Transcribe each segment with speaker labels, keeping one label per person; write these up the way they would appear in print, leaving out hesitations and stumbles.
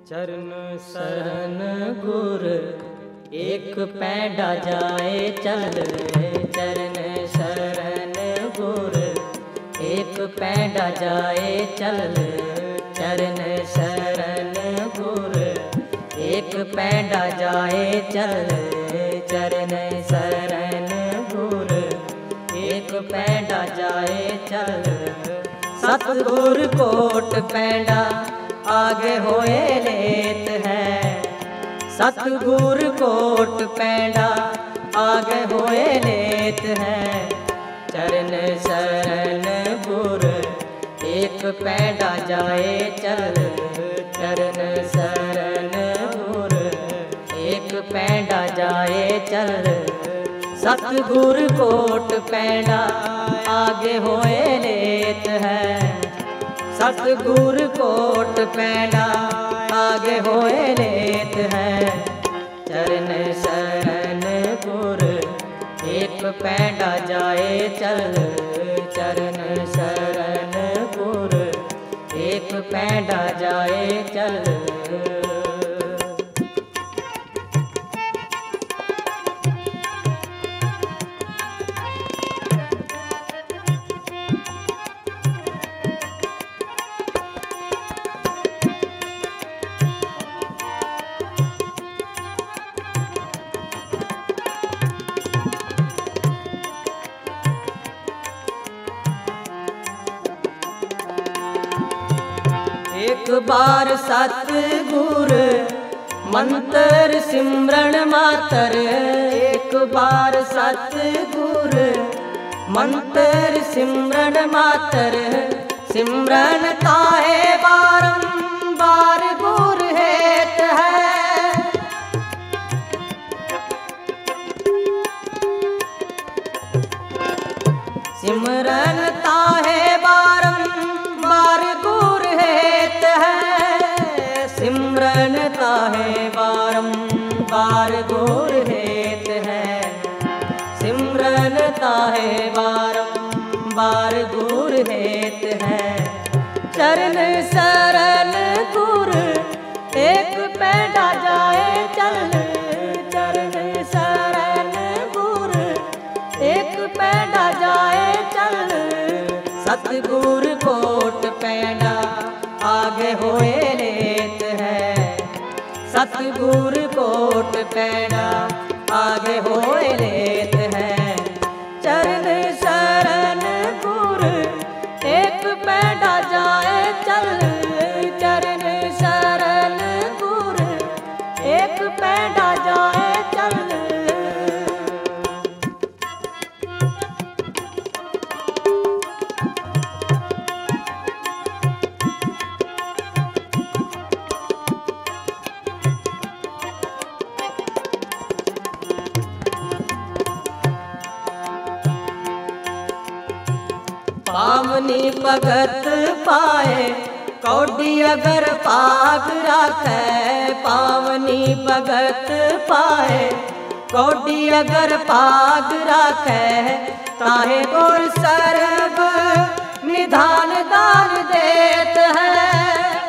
Speaker 1: चरण शरण गुर एक पैंडा जाए चल। चरण शरण गुर एक पैंडा जाए चल। चरण शरण गुर एक पैंडा जाए चल। चरण शरण गुर एक पैंडा जाए चल। सतगुर कोट पैंडा आगे होए लेत है। सतगुर कोट पैंडा आगे होए लेत है। चरण शरण गुर एक पैंडा जाए चल। चरण शरण गुर एक पैंडा जाए चल। सतगुर कोट पैंडा आगे होए लेत है। सतगुर कोट पैंडा आगे होए लेत है। चरण शरण गुर एक पैंडा जाए चल। चरण शरण गुर एक पैंडा जाए चल। एक बार सतगुर मंत्र सिमरन मातर। एक बार सतगुर मंत्र सिमरन मातर। सिमरन ताहे बारंबार गुर हेत है। सिमरन ताहे बारंबार गुर हेत है। सिमरन ताहे बारंबार गुर हेत है। सिमरन ताहे बारंबार गुर हेत है। चरण शरण गुर एक पैंडा जाए चल। चरण शरण गुर एक पैंडा जाए चल। सतगुर कोट पैंडा आगे होए लेत है। सतगुर कोट पैंडा आगे होए लेत है। चरण शरण गुर एक पैंडा जाए चल। चरण शरण गुर एक पैंडा जाए चल। पावनी भगत पाए कौडी अगर पाग राखे। पावनी भगत पाए कौडी अगर पाग राखे। ताहे गुर सर्व निधान दान देत है।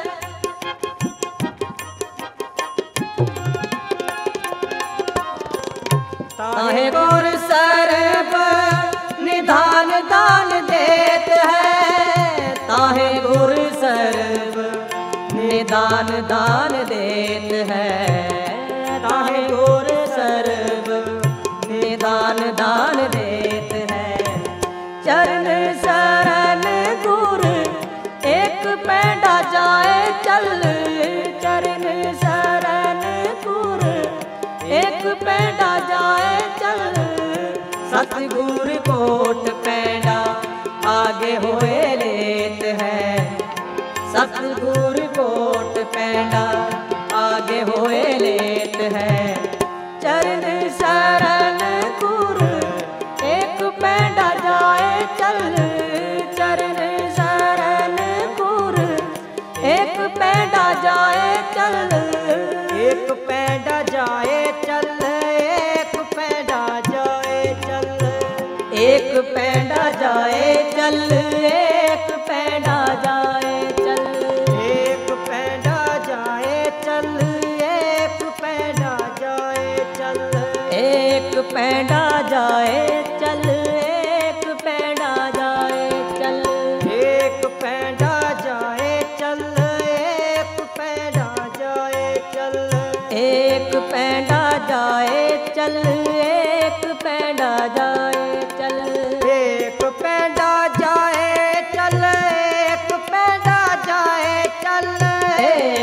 Speaker 1: ताहे गुर सर्व निधान दान देत है। ताहे गुर सर्व निधान दान देत है। ताहे गुर सर्व निधान दान देत है। चरण शरण गुर एक पैंडा जाए चल। चरण शरण गुर एक पैंडा जाए चल। सतगुर कोट पैंडा आगे होए लेत है। सतगुर कोट पैंडा आगे होए लेत है। चरण शरण गुर एक पैंडा जाए चल। चरण शरण गुर एक पैंडा जाए चल। एक पैंडा जाए चल। एक पैंडा जाए चल। एक पैंडा जाए चल। एक पैंडा जाए चल। एक पैंडा जाए चल।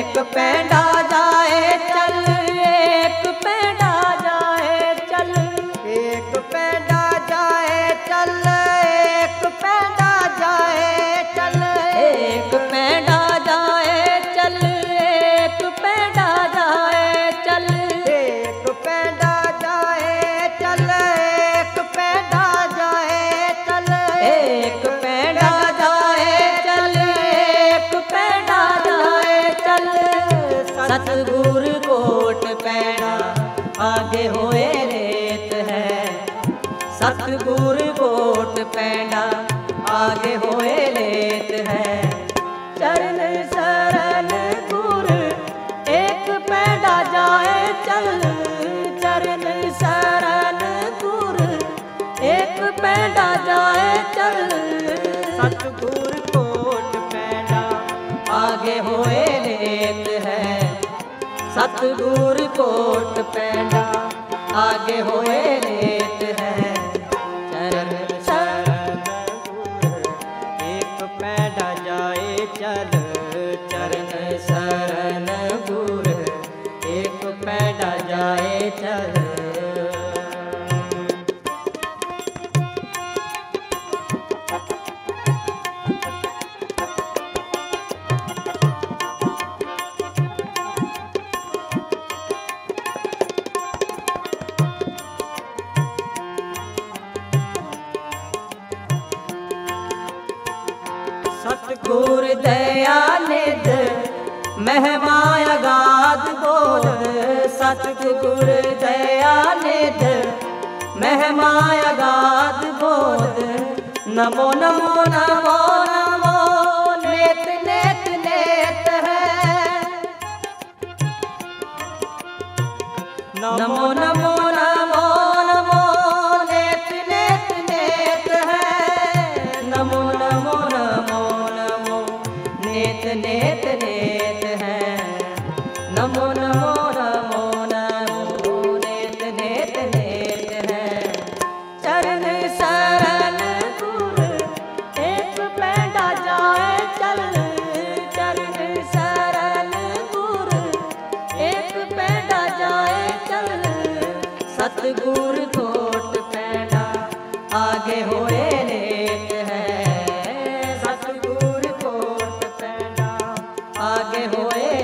Speaker 1: एक पैंडा जाए चल, एक पैंडा जाए चल,
Speaker 2: एक पैंडा जाए चल, एक पैंडा जाए चल,
Speaker 1: एक पैंडा जाए चल, एक पैंडा जाए चल,
Speaker 2: एक पैंडा जाए चल, एक पैंडा जाए चल,
Speaker 1: एक पैंडा जाए चल, एक पैंडा जाए चल। सतगुरु कोट पैंडा आगे होए रेत है, सतगुरु कोट पैंडा आगे होए लेत है। चरण शरण गुरु एक पैंडा जाए चल, चरण शरण गुरु एक पैंडा जाए चल।
Speaker 2: सतगुर कोट पैंडा
Speaker 1: आगे होए लेत है, सतगुरु कोट पैंडा आगे होए लेत है। चरण
Speaker 2: शरण गुर एक पैंडा जाए चल,
Speaker 1: चरण शरण गुरु एक पैंडा जाए चल। सतगुरु दयानिध महिमा अगाध बोध, सतगुरु दयानिध महिमा अगाध बोध। नमो नमो नमो नमो नेत नेत नेत है, नमो नमो नमो नमो नेत नेत नेत है, नमो नमो नमो नमो नेत नेत नेत है, नमो नमो नमो नमो नेत नेत नेत है। चरण शरण गुरु एक पैंडा जाए चल, चरण शरण गुरु एक पैंडा जाए चल। सतगुरु कोट पैंडा आगे होए लेत है, सतगुरु कोट पैंडा आगे होए